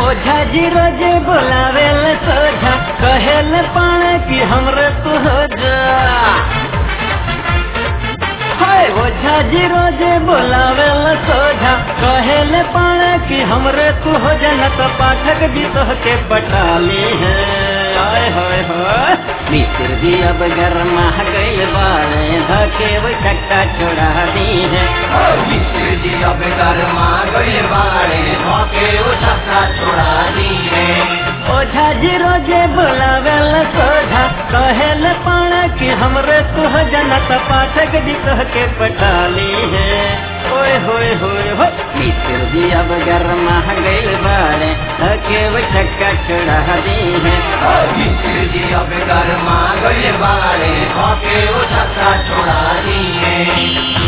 ओझा जी रोजे बोलावेल सोझा कहेल पाण की हमरे तू हो जा। हाय ओझा जी रोजे बोलावेल सोझा कहेल पाण की हमरे तू हो जा। न तो पाठक जी तो के पटाली है। हाय हाय हाय मिस्र जी अब गरमा गइल बाड़े धके वो चक्का छोड़ा दी है। मिस्र जी अब गरमा गइल बाड़े धके वो चक्का छोड़ा दी है। ओझा जी रोजे बोलावेल सोझा कहेल पाण की हमरे तू हो जा। न तो पाठक जी तो के पटाली है। ओए होए होए हो मिस्र जी अब गरमा गइल बाड़े धके वो चक्का छोड़ा दी है। मिस्र जी अब गरमा गइल बाड़े धके वो चक्का छोड़ा दी है।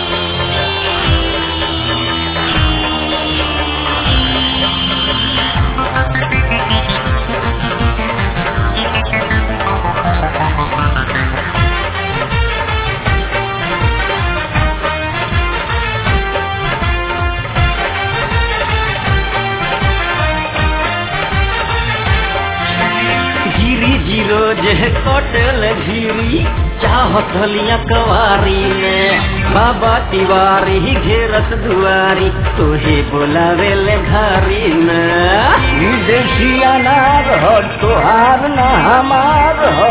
रोज कटल घीरी चाहत लिया कवारी में बाबा तिवारी घेरत दुआरी तोहे बोलावेल घारी में। देसिया ना रह तोहार ना हमार हो।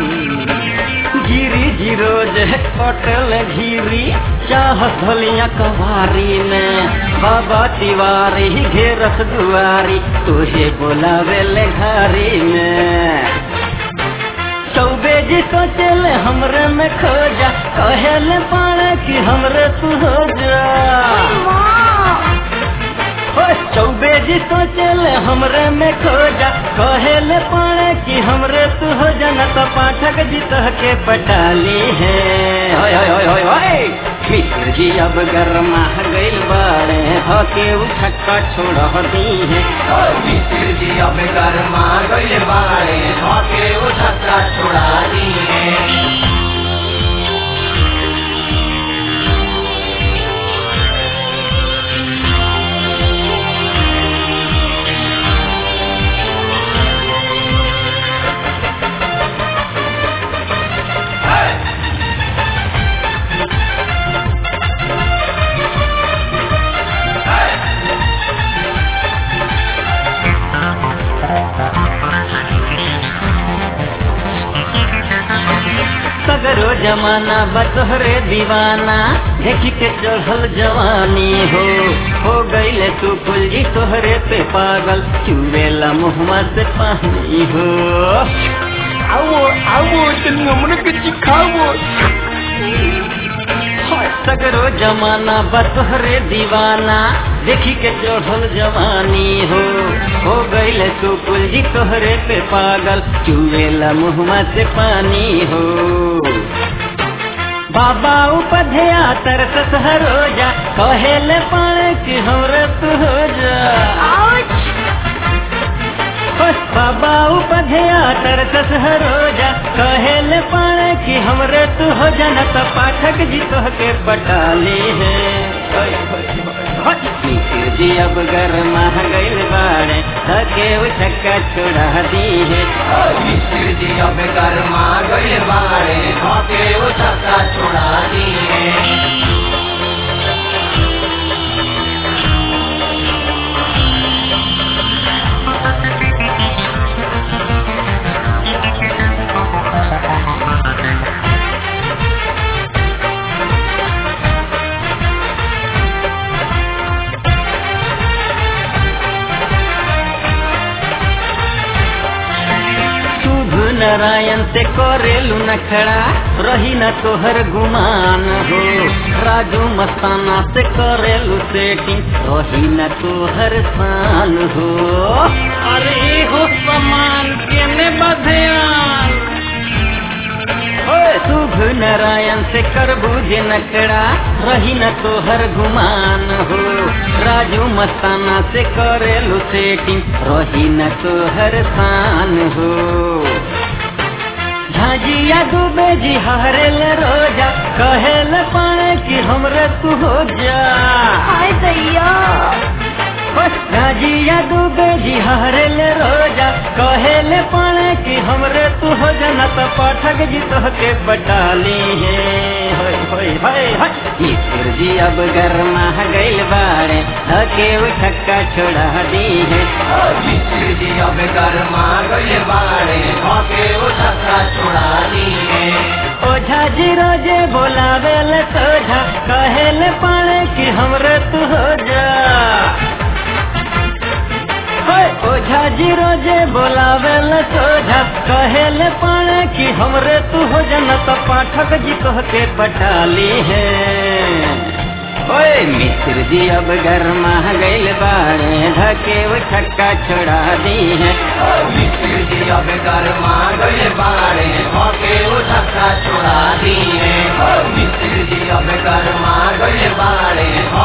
गिरी जी रोज कटल घीरी चाहत लिया कवारी में बाबा तिवारी घेरत दुआरी तोहे बोलावेल घारी में। चौबे जी सोचल हमरे में खोजा कहेल पाण की हमरे तू हो जा। चौबे जी सोचल हमरे में खोजा कहेल पाण की हमरे तू हो जा। न तो पाठक जी तो के पटाली है। होय होय होय होय मिस्र जी अब गरमा गइल बाड़े धके वो चक्का छोड़ा दी है। मिस्र जी अब गरमा गइल बाड़े धके वो चक्का छोड़ा दी है। सगरो जमाना बतोहरे दीवाना देखी के चढ़ल जवानी हो गईले तू कुलजी तोहरे पे पागल चुवेला मुहमा से पानी हो। आओ आओ तनी हमरे के चिखाओ। सगरो जमाना बतोहरे दीवाना देखी के चढ़ल जवानी हो गईले तू कुलजी तोहरे पे पागल चुवेला मुहमा से पानी हो। बाबा उपध्या तरसत हरोजा कहेल पाण की हमरे तू हो जा। बाबा उपध्या तरसत हरोजा कहेल पाण की हमरे तू हो जा। न तो पाठक जी तो के पटाली है। मिस्र जी अब गरमा गइल बाड़े धके वो चक्का छोड़ा दी है। मिस्र जी अब गरमा गइल बाड़े धके वो चक्का छोड़ा दी है। नारायण से करेलू नखड़ा रही न तोहर गुमान हो। राजू मस्ताना से करेलू सेटिंग रही न तोहर शान हो। अरे हो समान केने बधयान शुभ नारायण से करबू जे नकड़ा रही न तोहर गुमान हो। राजू मस्ताना से करेलू सेटिंग रही न तोहर शान हो। झाजिया डूबे जी हरेल रोजा कहेल पाने की हमरे तू हो जा। हाय दैया झाजिया डूबे पंडित जी हरे ले रोजा कहे ले पाने कि हमरे तू हो जाना तो पाठक जी तो के पटाली है ईश्वर जी अब गरमा गइल बाड़े धके उठक्का छोड़ा दी है ईश्वर जी अब गरमा गइल बाड़े धके उठक्का छोड़ा दी है ओझा जी रोजे बोलावे ले सोझा कहे ले पाने कि हमरे तू हो जा ओझा जी रोजे बोलावे ले सोझा कहे ले पाने कि हमरे तू हो जाना तो पाठक जी कह के पटाली है ओए मिस्र जी अब गरमा गइल बाड़े धके उठक्का छोड़ा दी है मिस्र जी अब गरमा गइल बाड़े धके उठक्का छोड़ा दी है मिस्र जी अब गरमा गइल बाड़े